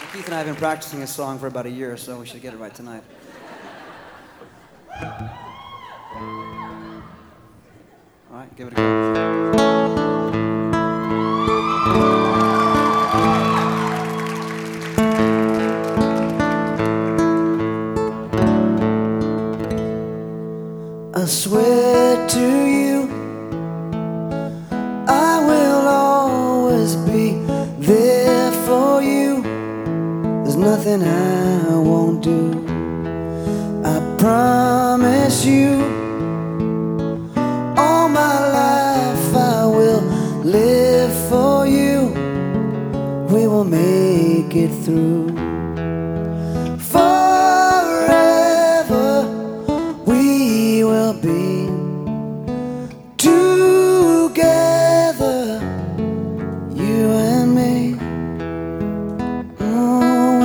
Keith and I have been practicing this song for about a year, so we should get it right tonight. All right, give it a go. I swear to you, I will always be there for you. There's nothing I won't do. I promise you, all my life I will live for you. We will make it through.